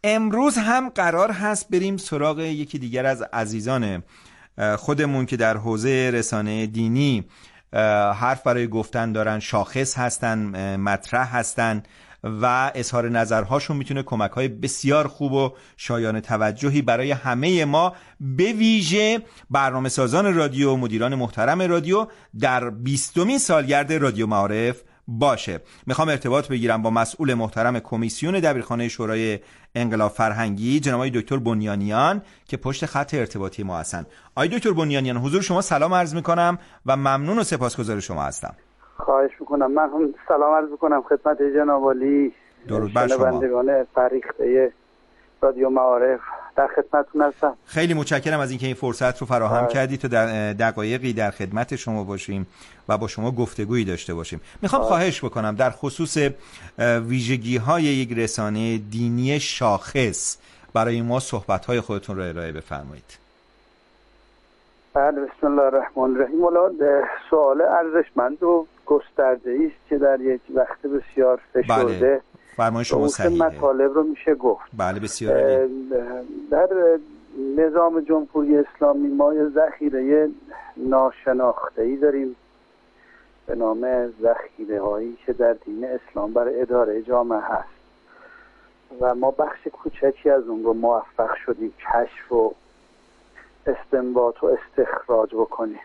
امروز هم قرار هست بریم سراغ یکی دیگر از عزیزان خودمون که در حوزه رسانه دینی حرف برای گفتن دارن، شاخص هستن، مطرح هستن و اظهار نظرهاشون میتونه کمک‌های بسیار خوب و شایان توجهی برای همه ما به ویژه برنامه‌سازان رادیو و مدیران محترم رادیو در 20مین سالگرد رادیو معارف باشه. میخوام ارتباط بگیرم با مسئول محترم کمیسیون دبیرخانه شورای انقلاب فرهنگی جناب آقای دکتر بنیانیان که پشت خط ارتباطی ما هستن. آقای دکتر بنیانیان، حضور شما سلام عرض میکنم و ممنون و سپاسگزار شما هستم. خواهش میکنم. من هم سلام عرض میکنم خدمت جناب عالی، درود بر شما، شنوندگان فریخته رادیو معارف. در خدمتتون هستم. خیلی متشکرم از اینکه این فرصت رو فراهم کردید تا در دقایقی در خدمت شما باشیم و با شما گفتگویی داشته باشیم. میخوام خواهش بکنم در خصوص ویژگی‌های یک رسانه دینی شاخص برای ما صحبت‌های خودتون رو ارائه بفرمایید. بله، بسم الله الرحمن الرحیم. سوال ارزشمند و گسترده‌ای است که در یک وقت بسیار فشرده فرمایش شما صحیحه. مطالب رو میشه گفت. بله بسیار. در نظام جمهوری اسلامی ما یه ذخیره ناشناخته‌ای داریم به نام ذخیره‌هایی که در دین اسلام برای اداره جامعه هست و ما بخش کوچکی از اون رو موفق شدیم کشف و استنباط و استخراج بکنیم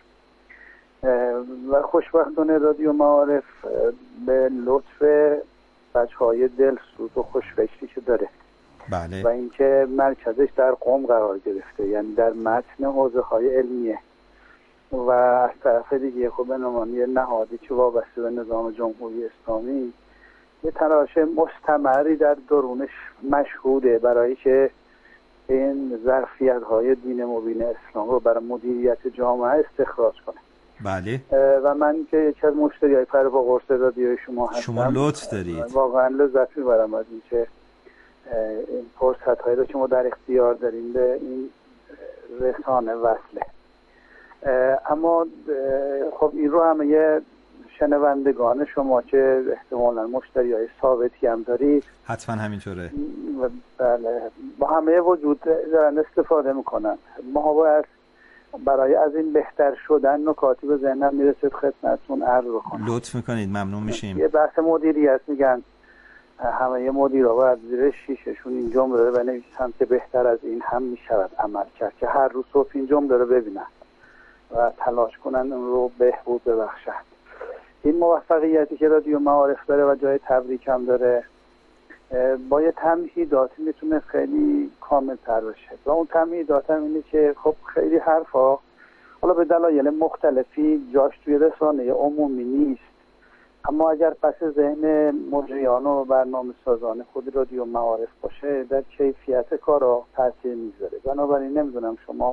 و خوشبختانه رادیو معارف به لطف بچه‌های دلسوز و خوشفکری که داره بله. و اینکه مرکزش در قم قرار گرفته، یعنی در متن حوزه‌های علمیه و از طرف دیگه خب به عنوان یه نهادی که وابسته به نظام جمهوری اسلامی یه تلاش مستمری در درونش مشهوده برای که این ظرفیت‌های دین مبین اسلام رو برای مدیریت جامعه استخراج کنه. بله. و من که یکی از مشتریای پر با قرص رادیوی شما هستم، شما لطف دارید. واقعا لذت می‌برم از اینکه این فرصت‌هایی رو که ما در اختیار داریم به این رسانه وصله. اما خب این رو همه شنوندگان شما که احتمالاً مشتریای ثابتی هم دارید حتما همینطوره. بله، با همه وجود دارن استفاده میکنن. ما باید برای از این بهتر شدن نکاتی به ذهنم میرسید خدمتتون عرض کنم. لطف میکنید، ممنون میشیم. یه بحث مدیریت میگن همه مدیرها باید زیر شیششون این جمله رو بنویسن که بهتر از این هم میشود عمل کرد، که هر روز صبح این جمله رو ببینن و تلاش کنن اون رو بهبود ببخشن. این موفقیتی که رادیو معارف داره و جای تبریک هم داره با یه تمهیداتی میتونه خیلی کامل تر بشه و اون تمهیدات هم اینه که خب خیلی حرفا حالا به دلایل مختلفی جاش توی رسانه عمومی نیست، اما اگر پس ذهن مجریان و برنامه سازان خود رادیو معارف باشه در کیفیت کارا تاثیر میذاره. بنابراین نمیدونم شما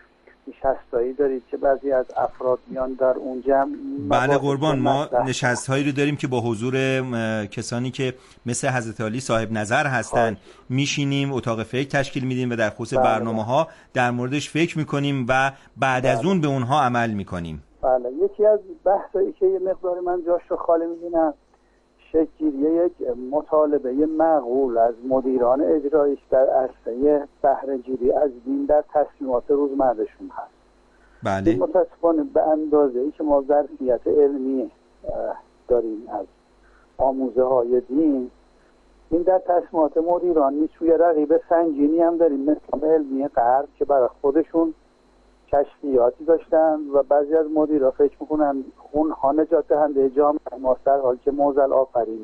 نشستایی دارید که بعضی از افراد میان در اون جمع. بله قربان، ما نشستهایی رو داریم که با حضور کسانی که مثل حضرت علی صاحب نظر هستن میشینیم، اتاق فکر تشکیل میدیم و در خصوص برنامه ها در موردش فکر میکنیم و بعد از اون به اونها عمل میکنیم. بله، یکی از بحثایی که یه مقدار من جاش رو خالی میبینم شکل‌گیری یک مطالبه معقول از مدیران اجراییش در عرصه بهره‌گیری از دین در تصمیمات روزمرهشون هست. بله. متاسفانه به اندازه‌ای که ما ظرفیت علمی داریم از آموزه های دین، این در تصمیمات مدیران نیست. توی رقیب سنگینی هم داریم مثل علمی غرب که برای خودشون کشفیاتی داشتن و بعضی از مدیرها فکر میکنن اونها نجات دهنده جامعه ماست، در حالی که معضل آفرینه.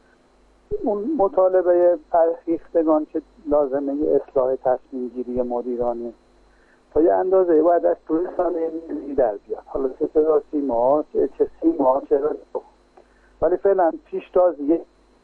اون مطالبه فرهیختگان که لازمه اصلاح تصمیم گیری مدیرانه تا یه اندازه باید از توی رسانه در بیاد، حالا چه صدا سیما چه سیما چه رادیو، ولی فعلا پیشتازی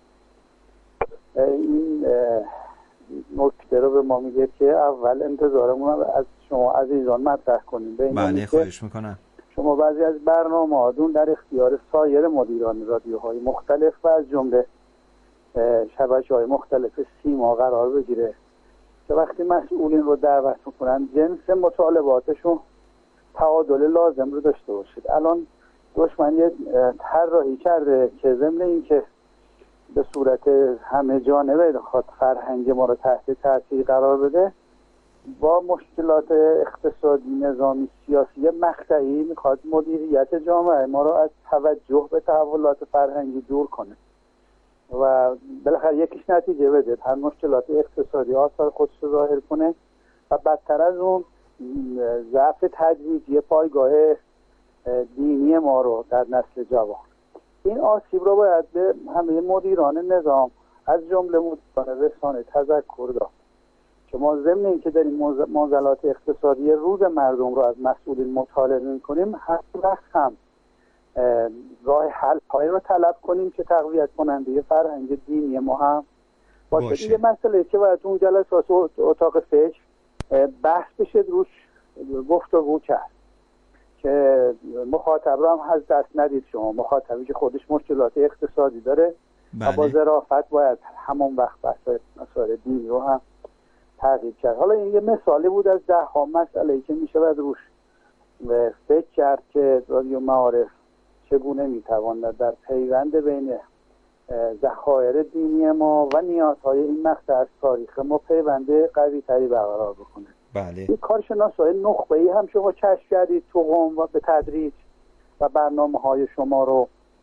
این نکته رو به ما میگه که اول انتظارمون از شما عزیزان مطرح کنیم. بله خواهش میکنم. شما بعضی از برنامه‌هاتون در اختیار سایر مدیران رادیوهای مختلف و از جمله شبکه‌های مختلف سیما قرار بگیره که وقتی مسئولین رو دعوت میکنن جنس مطالباتشون تعادل لازم رو داشته باشید. الان دشمن یه طراحی کرده که ضمن این که به صورت همه جانبه خواهد فرهنگ ما رو تحت تاثیر قرار بده، با مشکلات اقتصادی، نظامی، سیاسی مقطعی میخواد مدیریت جامعه ما رو از توجه به تحولات فرهنگی دور کنه و بالاخره یکیش نتیجه بده، هر مشکلات اقتصادی آثار خودش رو ظاهر کنه و بدتر از اون ضعف تدریجی پایگاه دینی ما رو در نسل جوان. این آسیب رو باید به همه مدیران نظام از جمله مدیران رسانه تذکر داد که ما ضمن این که داریم معضلات اقتصادی روز مردم رو از مسئولین مطالبه می‌کنیم، هر وقت هم راه حل هایی رو طلب کنیم که تقویت کننده فرهنگ دینی ما هم باشه. این مسئله که باید اون جلسات اتاق فکر بحث بشه، روش گفتگو کرد که مخاطب رو هم از دست ندید. شما مخاطبی که خودش مشکلات اقتصادی داره و با ظرافت باید همون وقت بحث مسائل دینی رو هم تغییر کرد. حالا این یه مثالی بود از 10 مسئله‌ای که میشه باید روش فکر کرد که رادیو معارف چگونه میتواند در پیوند بین ذخایر دینی ما و نیازهای این مقطع از تاریخ ما پیوند قوی تری برقرار بکنه. بله. این کارشناسای نخبه‌ای هم شما کشف کردید تو قم و به تدریج و برنامه‌های شما رو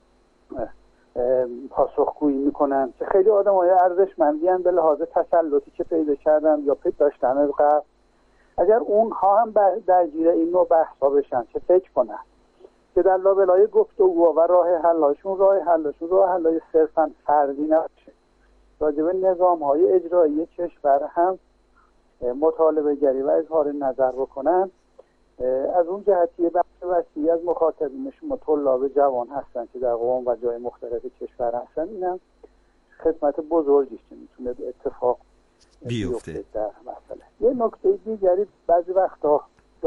پاسخگویی میکنن که خیلی آدمای ارزشمندی ان به لحاظ تسلطی که پیدا کردن یا پیدا داشتن از قبل. اگر اونها هم درگیر این نوع بحثا بشن چه فکر کنن که در لابلای گفتگو و راه حل‌های صرفاً فردی نباشه، راجع به نظام‌های اجرایی کشور هم مطالبه گری و اظهار نظر بکنن. از اون جهتی بخش وسیعی از مخاطبین شما طلاب جوان هستن که در قم و جای مختلف کشور هستن، اینم خدمت بزرگیش که میتونه به اتفاق بیفته در مسئله. یه نکته دیگری بعضی وقتا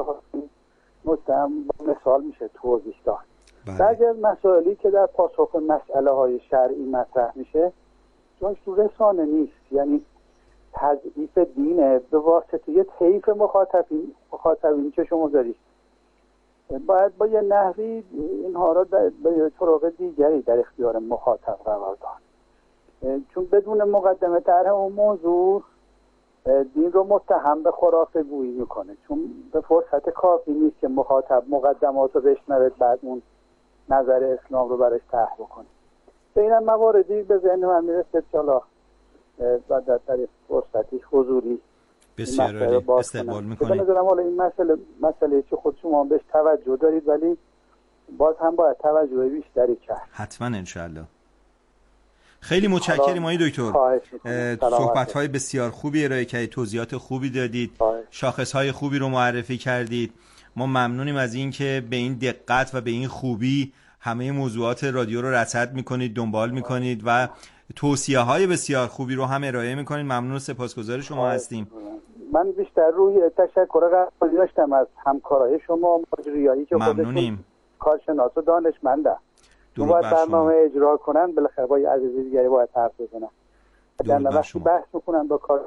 مثال میشه توضیح داد. بعضی از مسائلی که در پاسخ مسئله های شرعی مطرح میشه چون تو رسانه نیست، یعنی تضعیف دینه به واسطه یه طیف مخاطبین که شما دارید، باید با یه نحوی اینها را به طرق دیگری در اختیار مخاطب قرار داد، چون بدون مقدمه طرح اون موضوع دین رو متهم به خرافه گویی میکنه، چون به فرصت کافی نیست که مخاطب مقدمات رو بشنوه بعد اون نظر اسلام رو برش طرح بکنه. به این هم مواردی به ذهن من میرسه که و در طریق فرصتی حضوری بسیار عالی استقبال میکنید. به نظرم حالا این مسئله که خود شما بهش توجه دارید ولی باز هم باید توجه بیشتری کرد. حتما انشالله. خیلی متشکرم آقای دکتر. صحبت‌های بسیار خوبی ارائه کردید، توضیحات خوبی دادید، شاخص‌های خوبی رو معرفی کردید. ما ممنونیم از این که به این دقت و به این خوبی همه موضوعات رادیو رو رصد میکنید، دنبال میکنید و توصیه‌های بسیار خوبی رو هم ارائه میکنید. ممنون و سپاسگزار شما هستیم. من بیشتر روی تشکر قلبی داشتم از همکارای شما مجریایی که خودشون کارشناس و دانشمندن. باید برنامه اجرا کنن، بالاخره با یه عزیزی دیگری باید حرف بزنن. در وقتی بحث میکنن با کار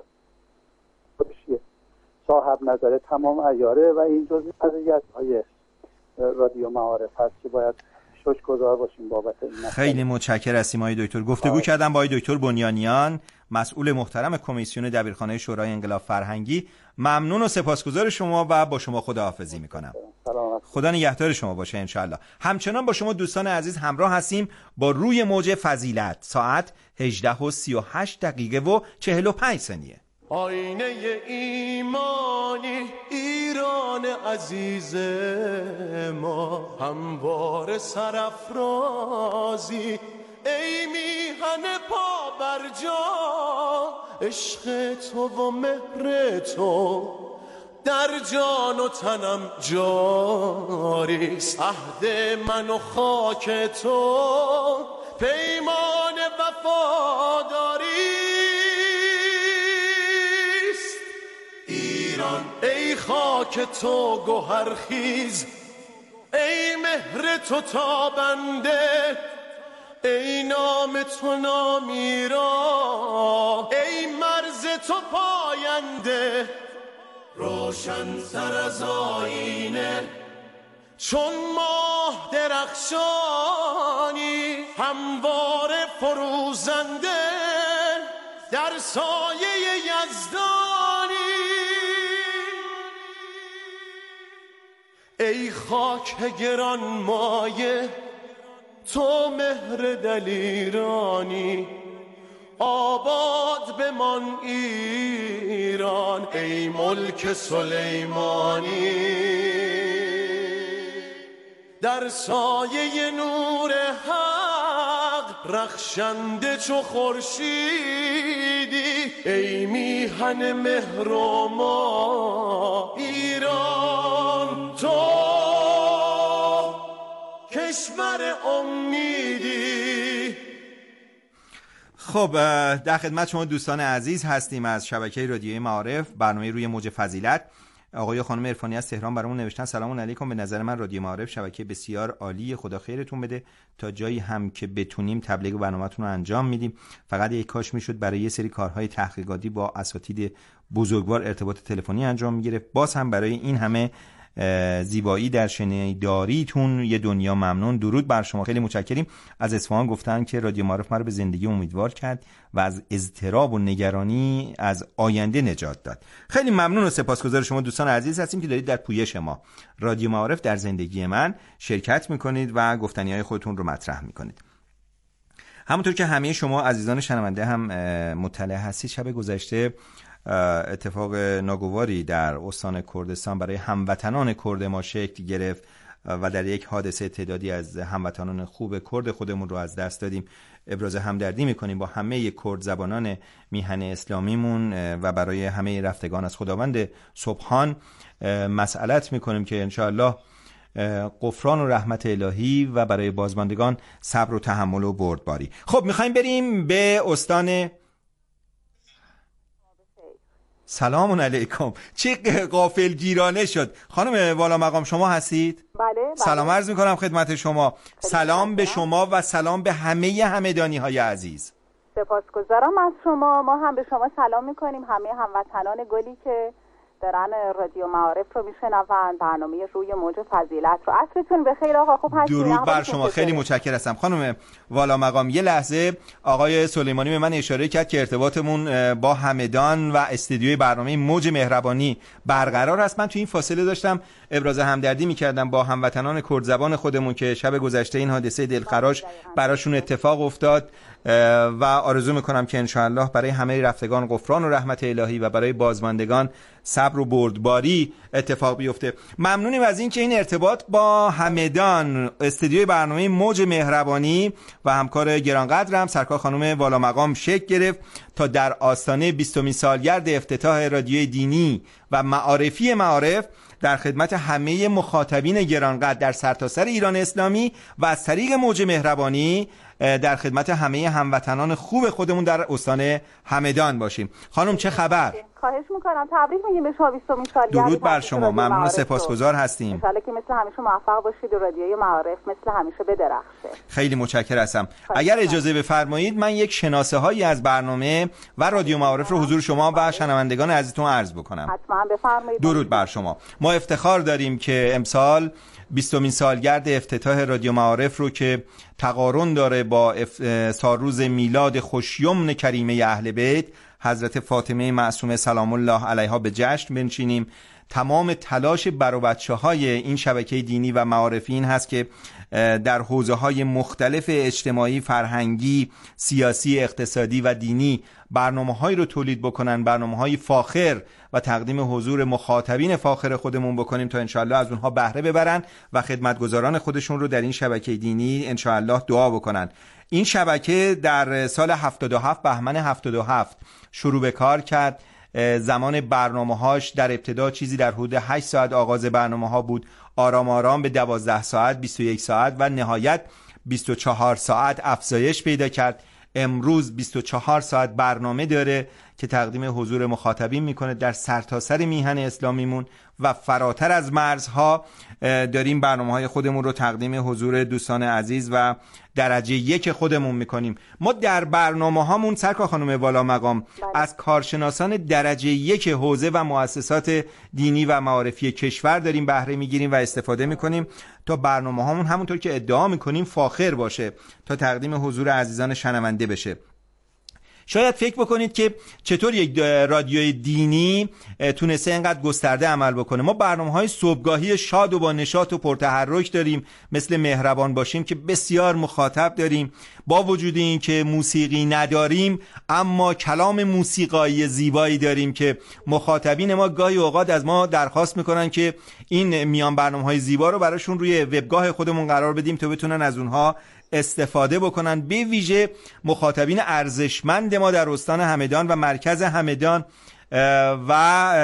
صاحب نظر تمام عیاره و این جزئی مزیت‌های رادیو معارف هست که باید شکرگزار باشیم بابت این. خیلی متشکرم از آقای دکتر. گفتگو کردم با آقای دکتر بنیانیان، مسئول محترم کمیسیون دبیرخانه شورای انقلاب فرهنگی. ممنون و سپاسگزار شما و با شما خداحافظی میکنم. خدا نگهدار شما باشه انشالله. همچنان با شما دوستان عزیز همراه هستیم با روی موج فضیلت، ساعت 18:38 و 45 ثانیه. آینه ایمانی ایران عزیز ما، هموار سرافرازی ای میهن پا بر جا، عشق تو و مهر تو در جان و تنم جاریست، عهد من و خاک تو پیمان وفاداری. ای خاک تو گوهرخیز، ای مهر تو تابنده، ای نام تو نامیرا، ای مرز تو پاینده، روشن تر از آینه چون ماه درخشانی همواره فروزنده در سایه یزدانی. ای خاک گران مایه تو مهر دلیرانی، آباد بمان ایران ای ملک سلیمانی. در سایه نور حق رخشنده چو خورشیدی ای میهن مهر و ما ایران، تو کشور امیدی. خب در خدمت شما دوستان عزیز هستیم از شبکه رادیوی معارف، برنامه روی موج فضیلت. آقای و خانم عرفانی از تهران برامون نوشتن سلام علیکم، به نظر من رادیو معارف شبکه بسیار عالی، خدا خیرتون بده، تا جایی هم که بتونیم تبلیغ برنامه‌تون رو انجام میدیم. فقط یک کاش میشد برای یه سری کارهای تحقیقاتی با اساتید بزرگوار ارتباط تلفنی انجام میگرفت. باز هم برای این همه زیبایی در شنیداریتون یه دنیا ممنون. درود بر شما، خیلی متشکریم. از اصفهان گفتن که رادیو معارف ما رو به زندگی امیدوار کرد و از اضطراب و نگرانی از آینده نجات داد. خیلی ممنون و سپاسگزار شما دوستان عزیز هستیم که دارید در پویش ما رادیو معارف در زندگی من شرکت میکنید و گفتنیهای خودتون رو مطرح میکنید. همونطور که همه شما عزیزان شنونده هم مطلع هستید، شب گذشته اتفاق ناگواری در استان کردستان برای هموطنان کرد ما شکل گرفت و در یک حادثه تعدادی از هموطنان خوب کرد خودمون رو از دست دادیم. ابراز همدردی میکنیم با همه کرد زبانان میهن اسلامیمون و برای همه رفتگان از خداوند سبحان مسئلت میکنیم که انشاءالله غفران و رحمت الهی و برای بازماندگان صبر و تحمل و بردباری. خب میخوایم بریم به استان. سلام علیکم. چه غافلگیرانه شد. خانم والا مقام شما هستید؟ بله. سلام عرض میکنم خدمت شما. سلام به شما و سلام به همه همدانی های عزیز. سپاسگزارم از شما. ما هم به شما سلام میکنیم، همه هموطنان گلی که دارن رادیو معارف رو میشنون، برنامه روی موج فضیلت رو. عصرتون بخیر آقا، خوب هستید؟ درود بر شما، خیلی متشکر هستم. خانم والا مقام یه لحظه آقای سلیمانی به من اشاره کرد که ارتباطمون با همدان و استودیوی برنامه موج مهربانی برقرار است. من تو این فاصله داشتم ابراز همدردی میکردم با هموطنان کرد زبان خودمون که شب گذشته این حادثه دلخراش براشون اتفاق افتاد و آرزو میکنم که انشاءالله برای همه رفتگان غفران و رحمت الهی و برای بازماندگان صبر و بردباری اتفاق بیفته. ممنونیم از این که این ارتباط با همدان، استودیوی برنامه موج مهربانی و همکار گرانقدرم سرکار خانم والا مقام شکل گرفت تا در آستانه 20مین سالگرد افتتاح رادیوی دینی و معارفی معارف در خدمت همه مخاطبین گرانقدر در سرتاسر ایران اسلامی و از طریق موج مهربانی در خدمت همه هموطنان خوب خودمون در استان همدان باشیم. خانم چه خبر؟ خواهش میکنم، تبریک میگیم به شما 20مین سالگرد. درود بر شما، ممنون و سپاسگزار هستیم. ان شاءالله که مثل همیشه موفق باشید و رادیوی معارف مثل همیشه بدرخشه. خیلی متشکر هستم. اگر اجازه بفرمایید من یک شناسه هایی از برنامه و رادیو معارف رو حضور شما و شنوندگان عزیزتون عرض بکنم. حتما بفرمایید. درود بر شما. ما افتخار داریم که امسال 20مین سالگرد افتتاح رادیو معارف رو که تقارن داره با سالروز میلاد خوشیمن کریمه اهل بیت حضرت فاطمه معصومه سلام الله علیها به جشن بنشینیم. تمام تلاش بر و بچه‌های این شبکه دینی و معارفی این هست که در حوزه‌های مختلف اجتماعی، فرهنگی، سیاسی، اقتصادی و دینی برنامه‌هایی رو تولید بکنن، برنامه‌های فاخر و تقدیم حضور مخاطبین فاخر خودمون بکنیم تا انشاءالله از اونها بهره ببرن و خدمتگزاران خودشون رو در این شبکه دینی انشاءالله دعا بکنن. این شبکه در سال 77 بهمن 77 شروع به کار کرد. زمان برنامه‌هاش در ابتدا چیزی در حدود 8 ساعت آغاز برنامه‌ها بود، آرام آرام به 12 ساعت، 21 ساعت و نهایت 24 ساعت افزایش پیدا کرد. امروز 24 ساعت برنامه داره که تقدیم حضور مخاطبین میکنه در سرتاسر میهن اسلامیمون و فراتر از مرزها. داریم برنامه‌های خودمون رو تقدیم حضور دوستان عزیز و درجه 1 خودمون میکنیم. ما در برنامه‌هامون سرکار خانم والا مقام از کارشناسان درجه 1 حوزه و مؤسسات دینی و معارفی کشور داریم بهره میگیریم و استفاده میکنیم تا برنامه‌هامون همونطور که ادعا میکنیم فاخر باشه، تا تقدیم حضور عزیزان شنونده بشه. شاید فکر بکنید که چطور یک رادیوی دینی تونسته اینقدر گسترده عمل بکنه. ما برنامه‌های صبحگاهی شاد و با نشاط و پرتحرک داریم، مثل مهربان باشیم که بسیار مخاطب داریم. با وجود این که موسیقی نداریم، اما کلام موسیقایی زیبایی داریم که مخاطبین ما گاهی اوقات از ما درخواست میکنن که این میان برنامه‌های زیبا رو براشون روی وبگاه خودمون قرار بدیم تا بتونن از اونها استفاده بکنن. به ویژه مخاطبین ارزشمند ما در استان همدان و مرکز همدان و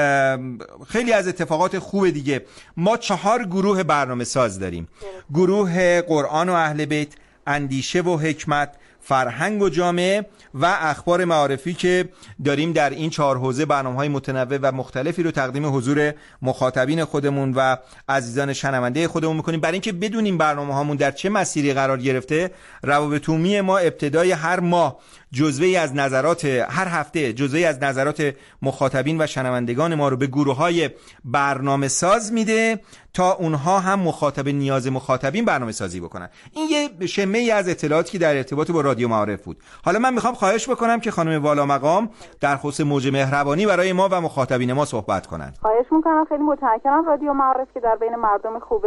خیلی از اتفاقات خوب دیگه. ما 4 گروه برنامه ساز داریم: گروه قرآن و اهل بیت، اندیشه و حکمت، فرهنگ و جامعه و اخبار معارفی که داریم در این 4 حوزه برنامه‌های متنوع و مختلفی رو تقدیم حضور مخاطبین خودمون و عزیزان شنونده خودمون می‌کنیم. برای اینکه بدونیم برنامه‌هامون در چه مسیری قرار گرفته، روابط عمومی ما ابتدای هر ماه جزوه‌ای از نظرات، هر هفته جزوه‌ای از نظرات مخاطبین و شنوندگان ما رو به گروه‌های برنامه ساز میده تا اونها هم مخاطب نیاز مخاطبین برنامه سازی بکنن. این یه شمه‌ای از اطلاعاتی که در ارتباط با رادیو معارف بود. حالا من میخوام خواهش بکنم که خانم والا مقام در خصوص موج مهربانی برای ما و مخاطبین ما صحبت کنن. خواهش میکنم. خیلی متشکرم. رادیو معارف که در بین مردم خوب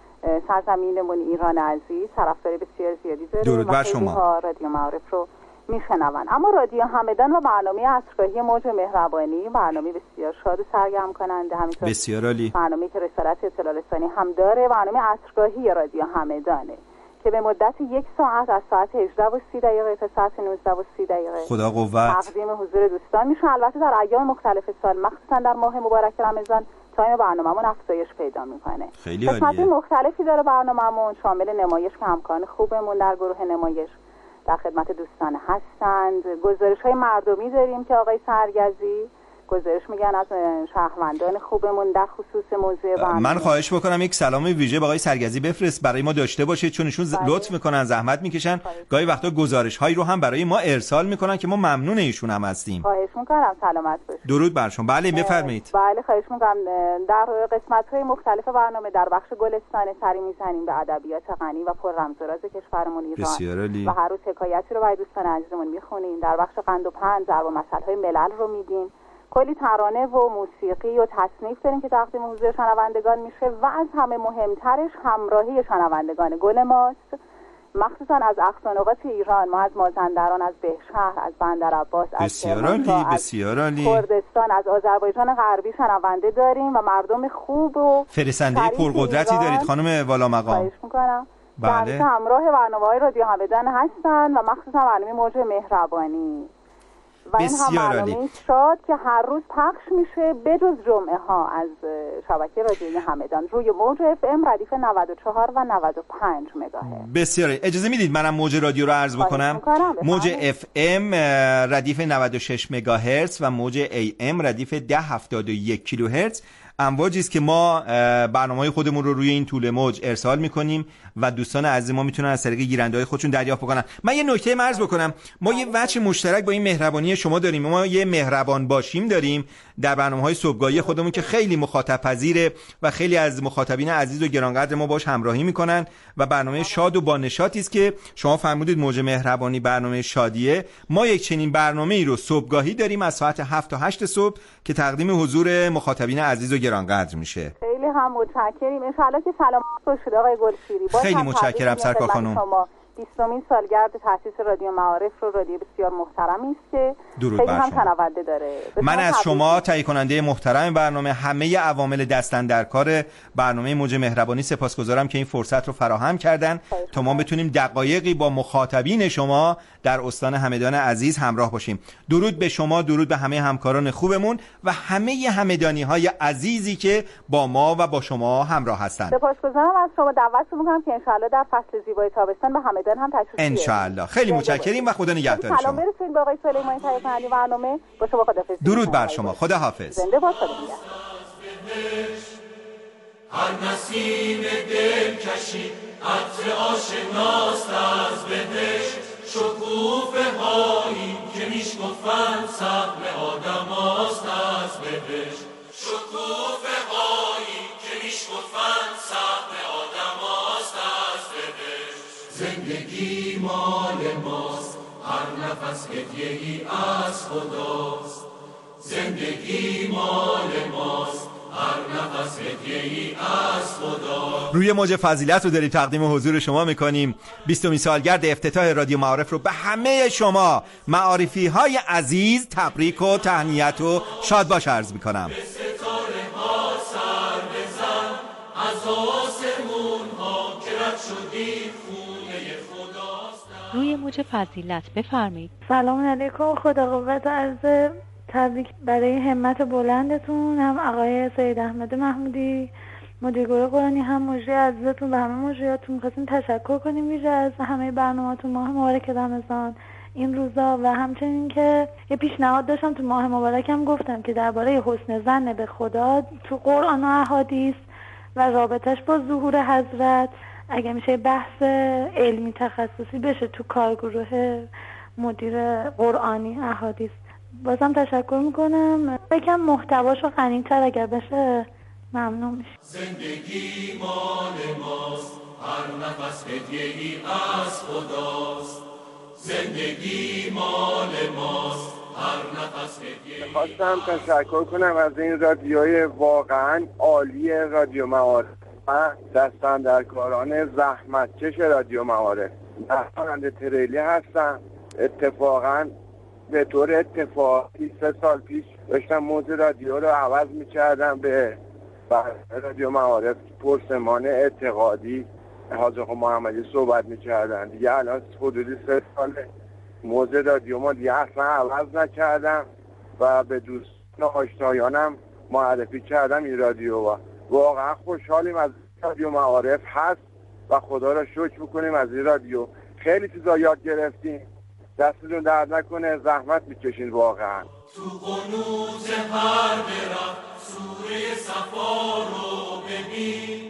سرزمینمون ایران عزیز طرفدار بسیار زیادی داره. درود بر شما. رادیو معارف رو میشنون. اما رادیو همدان و برنامه عصرگاهی موج مهربانی برنامه بسیار شاد و سرگرم کننده، همینطور بسیار عالی، برنامه که رسالت اطلاع رسانی هم داره، برنامه عصرگاهی رادیو همدانه که به مدت 1 ساعت از ساعت 18:30 تا ساعت 19:30 خدا قوت تقدیم حضور دوستان میشه. البته در ایام مختلف سال، مخصوصا در ماه مبارک رمضان، تایم برنامه‌مون افزایش پیدا میکنه. خیلی عالیه. قسمت مختلفی داره برنامه‌مون، شامل نمایش که همکاران خوبمون در گروه نمایش در خدمت دوستان هستند. گزارش‌های مردمی داریم که آقای سرگزی گزارش میگن از شهروندان خوبمون در خصوص موضوع برنامه. من خواهش بکنم یک سلام ویژه به آقای سرگزی بفرست برای ما داشته باشید، چون ایشون لطف میکنن، زحمت میکشن، گاهی وقتا گزارش‌هایی رو هم برای ما ارسال میکنن که ما ممنون ایشون هم هستیم. خواهش میکنم. سلامت باشید. درود بر شما. بله بفرمایید. بله خواهش میکنم. در قسمت‌های مختلف برنامه در بخش گلستان سری میزنیم به ادبیات غنی و پر رمز و راز کشورمون ایران و هر روز حکایتی رو برای دوستان عزیزمون میخونیم. در بخش قند و پند ضرب المثل‌های ملل رو میگیم. کلی ترانه و موسیقی و تصنیف داریم که تقدیم حضور شنوندگان میشه و از همه مهمترش همراهی شنوندگان گل ماست، مخصوصا از اقصانقاط ایران. ما از مازندران، از بهشهر، از بندرعباس، از کردستان، از آذربایجان غربی شنونده داریم و مردم خوب و فرستنده پرقدرتی دارید خانم والا مقام. خواهش میکنم. بله. همراه برنامه‌های رادیو همدان هستن و مخصوصا برنامه موج مهربانی و این هم برنامه شاد که هر روز پخش میشه بجز جمعه ها از شبکه رادیویی همدان روی موج FM ردیف 94 و 95 مگاهرتز. بسیار. اجازه میدید منم موج رادیو رو عرض بکنم؟ موج FM ردیف 96 مگاهرتز و موج AM ردیف 1071 کیلوهرتز امواجی است که ما برنامه‌های خودمون رو روی این طول موج ارسال می‌کنیم و دوستان عزیز ما میتونن از طریق گیرنده‌های خودشون دریافت بکنن. من یه نکته عرض بکنم، ما یه وجه مشترک با این مهربانی شما داریم. ما یه مهربان باشیم داریم در برنامه‌های صبحگاهی خودمون که خیلی مخاطب پذیره و خیلی از مخاطبین عزیز و گرانقدر ما باش همراهی میکنن و برنامه شاد و با نشاطی است که شما فرمودید موج مهربانی برنامه شادیه. ما یک چنین برنامه‌ای رو صبحگاهی داریم از ساعت 7 تا 8 صبح که تقدیم حضور مخاطبین عزیز و گرانقدر میشه. خیلی هم متشکریم. ان شاءالله که سلامت باشید آقای گلشیری. خیلی متشکرم سرکار خانم. 20مین سالگرد تأسیس رادیو معارف رو، رادیو بسیار محترمی است که خیلی هم شنونده داره. من از شما تهیه کننده محترم برنامه، همه عوامل دستن در کار برنامه موج مهربانی سپاسگزارم که این فرصت رو فراهم کردن تا ما بتونیم دقایقی با مخاطبین شما در استان همدان عزیز همراه باشیم. درود به شما، درود به همه همکاران خوبمون و همه همدانی‌های عزیزی که با ما و با شما همراه هستند. سپاسگزارم از شما. دعوت می‌کنم که ان شاءالله در فصل زیبای تابستان به همدان مدرن هم تشریف انشالله. خیلی متشکریم و خدا نگهدار شما. سلام برسونید به آقای سلیمانی تهیه کننده برنامه. با شما خداحافظی. درود بر شما. خدا حافظ. زنده باد. خدا نگهدار. هر نسیم دل کشید عطر آشناست از بهشت، شکوفه هایی که میشکفند صبر آدم هاست از بهشت، شکوفه هایی که میشکفند صبر آدم هاست از بهشت. زندگی مال ماست، هر نفس هدیه‌ای از خداست. زندگی مال ماست، هر نفس هدیه‌ای از خدا. روی موج فضیلت رو داریم تقدیم حضور شما میکنیم. 20مین سالگرد افتتاح رادیو معارف رو به همه شما معارفی های عزیز تبریک و تهنیت و شاد باش عرض میکنم. به ستاره ها سر بزن، از آسمون ها که رد شدی خونه خداست. روی موج فضیلت بفرمایید. سلام علیکم. خدا قوت عرض تبریک برای همت بلندتون، هم آقای سید احمد محمودی مدیرگروه قرآنی، هم مجری عزیزتون و همه مجریاتون. می‌خواستیم تشکر کنیم ویژه از همه برنامه‌تون. ماه مبارک رمضان این روزا و همچنین که یه پیشنهاد داشتم تو ماه مبارکم گفتم که درباره حسن ظن به خدا تو قرآن و احادیث و رابطش با ظهور حضرت اگه میشه بحث علمی تخصصی بشه تو کارگروه مدیر قرآنی احادیث. بازم تشکر میکنم. بگم محتواشو غنی‌تر اگر بشه ممنون میشه. زندگی مال ماست، هر نفس هدیه‌ای از خداست. زندگی مال ماست، هر نفس هدیه‌ای. خواستم تشکر کنم از این رادیوی واقعا عالی رادیو معارف و دستاندرکاران زحمتکش رادیو معارف. راننده تریلی هستم. اتفاقا به طور اتفاقی 3 سال پیش داشتم موز رادیو رو عوض می‌کردم به رادیو معارف. پرسمان اعتقادی حاج آقا محمدی صحبت می‌کردن. دیگه الان حدود 3 ساله موز رادیو ما دیگه اصلا عوض نکردم و به دوستان آشنایانم معرفی کردم این رادیو و واقعا خوشحالیم از رادیو معارف هست و خدا را شکر می‌کنیم از این رادیو. خیلی چیزا یاد گرفتیم. دستتون درد نکنه، زحمت میکشین واقعا. تو قنوت هر درخت سوره صفا رو ببین،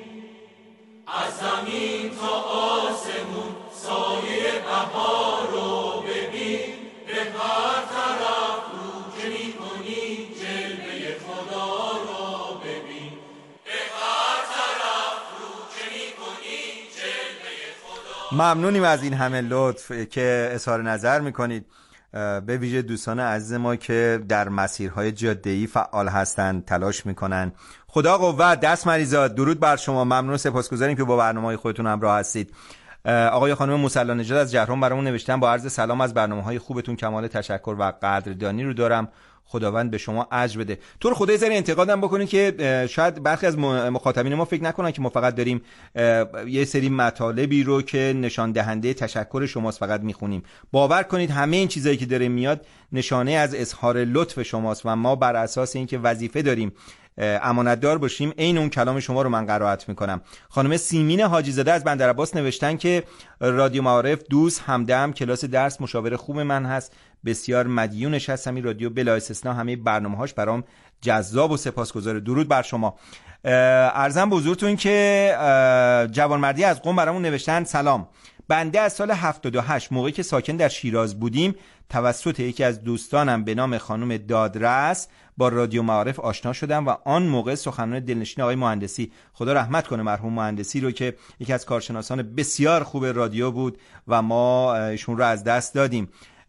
از زمین تا آسمون سایه بهار رو ببین، به هر طرف رو که میکنی جلوه خدا رو ببین، به هر طرف رو که میکنی جلوه خدا. ممنونیم از این همه لطف که اظهار نظر میکنید، به ویژه دوستان عزیز ما که در مسیرهای جاده‌ای فعال هستند، تلاش میکنن. خدا قوت. دست مریضا. درود بر شما. ممنون، سپاسگزاریم که با برنامه‌های خودتون همراه هستید. آقای خانم موسلا نژاد از جهرم برامون نوشتن با عرض سلام از برنامه‌های خوبتون کمال تشکر و قدردانی رو دارم. خداوند به شما اجر بده. تو رو خدای زری انتقادم بکنید که شاید برخی از مخاطبین ما فکر نکنن که ما فقط داریم یه سری مطالبی رو که نشان دهنده تشکر شماست فقط میخونیم. باور کنید همه این چیزایی که داره میاد نشانه از اظهار لطف شماست و ما بر اساس اینکه وظیفه داریم امانتدار باشیم عین اون کلام شما رو من قرائت میکنم. خانم سیمین حاجی زاده از بندرعباس نوشتن که رادیو معارف دوست، همدم، کلاس درس، مشاور خوب من هست. بسیار مدیونش هستم. این رادیو بلا استثنا همه برنامه‌هاش برام جذاب و سپاسگزار. درود بر شما. عرضم به حضورتون که جوانمردی از قم برامون نوشتن سلام. بنده از سال 78 موقعی که ساکن در شیراز بودیم توسط یکی از دوستانم به نام خانم دادرس با رادیو معارف آشنا شدم و آن موقع سخنران دلنشین آقای مهندسی، خدا رحمت کنه مرحوم مهندسی رو که یکی از کارشناسان بسیار خوب رادیو بود و ما ایشون رو از دست دادیم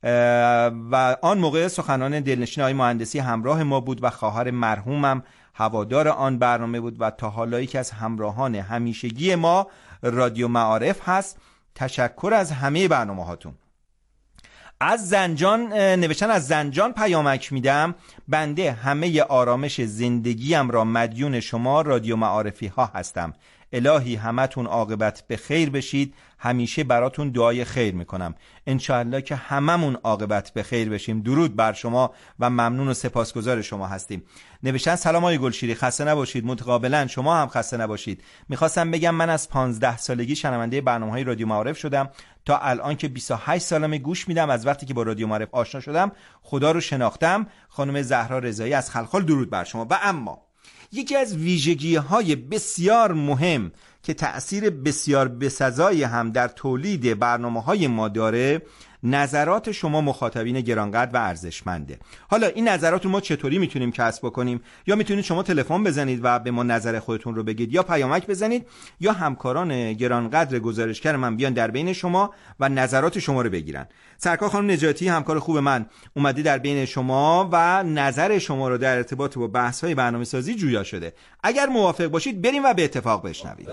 و آن موقع سخنران دلنشین آقای مهندسی همراه ما بود و خواهر مرحومم هوادار آن برنامه بود و تا حالا یکی از همراهان همیشگی ما رادیو معارف هست. تشکر از همه برنامه هاتون. از زنجان نوشتن از زنجان پیامک میدم. بنده همه آرامش زندگیم را مدیون شما رادیو معارفی ها هستم. الهی همتون عاقبت به خیر بشید، همیشه براتون دعای خیر میکنم. انشاءالله که هممون عاقبت به خیر بشیم. درود بر شما و ممنون و سپاسگزار شما هستیم. نوشتن سلام آقای گلشیری، خسته نباشید. متقابلا شما هم خسته نباشید. میخواستم بگم من از 15 سالگی شنونده برنامه‌های رادیو معارف شدم تا الان که 28 سالمه گوش میدم. از وقتی که با رادیو معارف آشنا شدم خدا رو شناختم. خانم زهرا رضایی از خلخال، درود بر شما. و اما یکی از ویژگی‌های بسیار مهم که تأثیر بسیار بسزایی هم در تولید برنامه‌های ما داره، نظرات شما مخاطبین گرانقدر و ارزشمنده. حالا این نظرات رو ما چطوری میتونیم کسب بکنیم؟ یا میتونید شما تلفن بزنید و به ما نظر خودتون رو بگید، یا پیامک بزنید، یا همکاران گرانقدر گزارشگر من بیان در بین شما و نظرات شما رو بگیرن. سرکار خانم نجاتی، همکار خوب من، اومده در بین شما و نظر شما رو در ارتباط با بحث‌های برنامه‌سازی جویا شده. اگر موافق باشید بریم و به اتفاق بشنویم.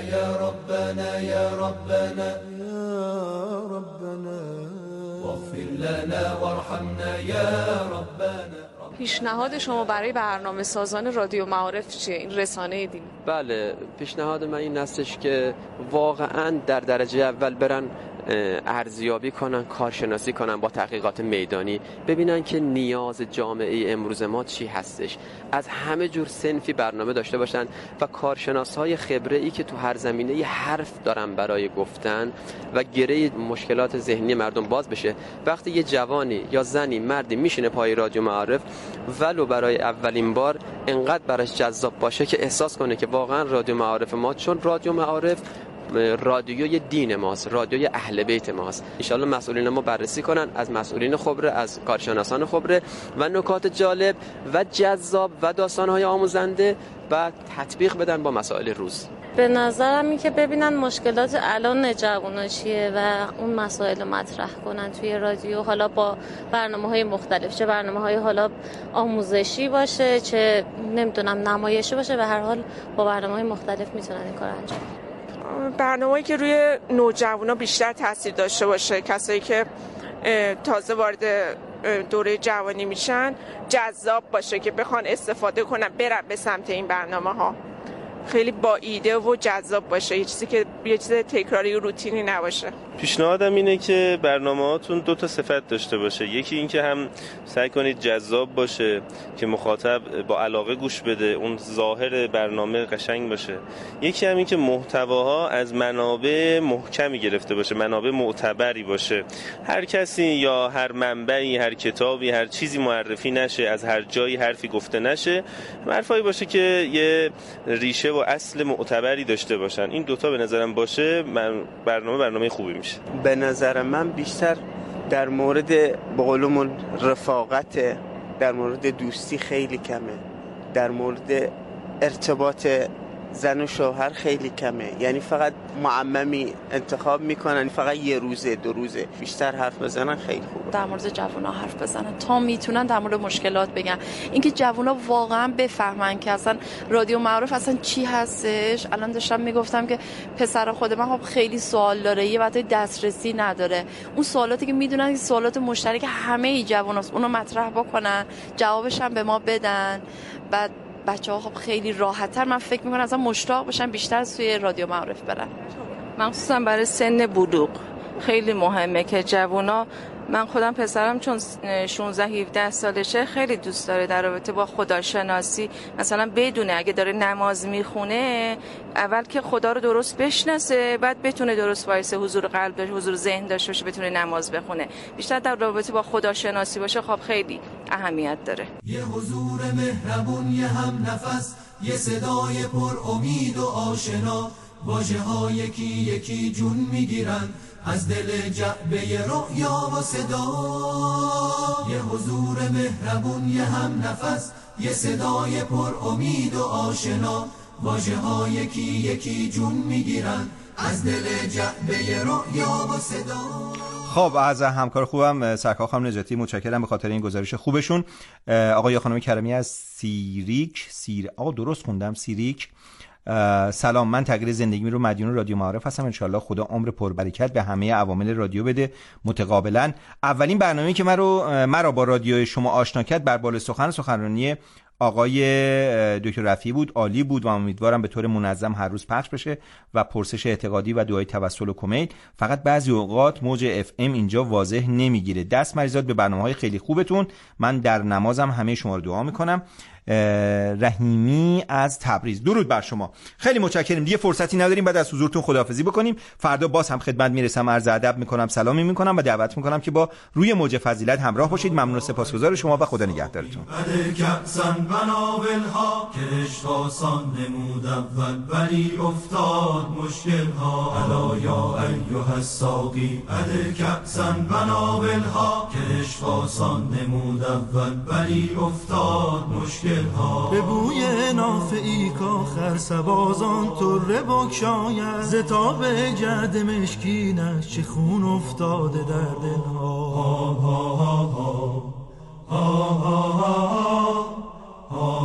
پیشنهاد شما برای برنامه سازان رادیو معارف چیه؟ این رسانه دین. بله، پیشنهاد من این هستش که واقعا در درجه اول برن ارزیابی کنن، کارشناسی کنن با تحقیقات میدانی، ببینن که نیاز جامعه امروز ما چی هستش، از همه جور صنفی برنامه داشته باشن و کارشناس‌های خبره‌ای که تو هر زمینه یه حرف دارن برای گفتن و گره مشکلات ذهنی مردم باز بشه. وقتی یه جوانی یا زنی مردی میشینه پای رادیو معارف ولو برای اولین بار، انقدر براش جذاب باشه که احساس کنه که واقعا رادیو معارف ما، چون رادیو معارف رادیوی دین ماست، رادیوی اهل بیت ماست. ان شاءالله مسئولین ما بررسی کنن، از مسئولین خبره، از کارشناسان خبره و نکات جالب و جذاب و داستان‌های آموزنده و تطبیق بدن با مسائل روز. به نظرم این که ببینن مشکلات الان جوونا چیه و اون مسائل مطرح کنن توی رادیو، حالا با برنامه‌های مختلف، چه برنامه‌های حالا آموزشی باشه، چه نمیدونم نمایشی باشه، به هر حال با برنامه‌های مختلف میتونن این کار انجام بدن. برنامه‌ای که روی نوجوانا بیشتر تاثیر داشته باشه، کسایی که تازه وارد دوره جوانی میشن، جذاب باشه که بخوان استفاده کنن، برن به سمت این برنامه‌ها، خیلی با ایده و جذاب باشه، یه چیز تکراری و روتینی نباشه. پیشنهادم اینه که برنامه‌هاتون 2 تا صفت داشته باشه. یکی این که هم سعی کنید جذاب باشه که مخاطب با علاقه گوش بده، اون ظاهر برنامه قشنگ باشه. یکی هم این که محتواها از منابع محکمی گرفته باشه، منابع معتبری باشه. هر کسی یا هر منبعی، هر کتابی، هر چیزی معرفی نشه، از هر جایی حرفی گفته نشه. حرفایی باشه که یه ریشه و اصل معتبری داشته باشن. این 2 تا به نظرم باشه، برنامه خوبی میشه. به نظر من بیشتر در مورد به قولمون رفاقت، در مورد دوستی خیلی کمه، در مورد ارتباط زن و شوهر خیلی کمه، یعنی فقط معممی انتخاب میکنن، فقط یه روزه 2 روزه بیشتر حرف بزنن خیلی خوبه. در مورد جوونا حرف بزنن تا میتونن در مورد مشکلات بگن، اینکه جوونا واقعا بفهمن که اصلا رادیو معارف اصلا چی هستش. الان داشتم میگفتم که پسر خود من خب خیلی سوال داره، یه وقتی دسترسی نداره، اون سوالاتی که میدونن که سوالات مشترک همه جووناست، اونو مطرح بکنن، جوابش هم به ما بدن. بعد بچه‌ها خب خیلی راحت‌تر، من فکر می‌کنم اصلا مشتاق بشن بیشتر توی رادیو معارف برن. مخصوصا برای سن بلوغ خیلی مهمه که جوونا، من خودم پسرم چون 16-17 سالشه خیلی دوست داره در رابطه با خداشناسی مثلا بدونه اگه داره نماز میخونه اول که خدا رو درست بشناسه، بعد بتونه درست وایسه، حضور قلب داشته، حضور ذهن داشته باشه، بتونه نماز بخونه. بیشتر در رابطه با خداشناسی باشه خب خیلی اهمیت داره. یه حضور مهربون، یه هم نفس، یه صدای پر امید و آشنا، واژه ها یکی یکی جون میگیرن از دل جعبه رؤیا و صدا. یه حضور مهربون، یه هم نفس، یه صدای پر امید و آشنا، واژه ها یکی یکی جون میگیرن از دل جعبه رؤیا و صدا. خب از همکار خوبم سرکار خانم نجاتی متشکرم به خاطر این گزارش خوبشون. آقای یا خانم کرمی از سیریک، درست خوندم، سیریک. سلام، من تغییر زندگی رو مدیون رادیو معارف هستم. انشالله خدا عمر پربرکت به همه عوامل رادیو بده. متقابلا اولین برنامه‌ای که مرا با رادیو شما آشنا کرد بر بال سخنرانی آقای دکتر رفیعی بود، عالی بود و امیدوارم به طور منظم هر روز پخش بشه و پرسش اعتقادی و دعای توسل و کمیل. فقط بعضی اوقات موج FM اینجا واضح نمیگیره. دست مریضات به برنامه‌های خیلی خوبتون. من در نمازم همه شما رو دعا میکنم. رحیمی از تبریز، درود بر شما. خیلی متشکرم. دیگه فرصتی نداریم، بعد از حضورتون خداحافظی بکنیم. فردا باز هم خدمت میرسم، عرض ادب میکنم، سلامی میکنم و دعوت میکنم که با روی موج فضیلت همراه باشید. ممنون و سپاسگزار شما و خدا نگهدارتون. ولی افتاد مشکل ها، الا یا ایها الساقی بده کأسن بناولها، که عشق آسان نمود اول ولی افتاد مشکل ها. به بوی نافعی کاخر سبازان طره بگشاید، ز تاب جعد مشکینش چه خون افتاده در دلها.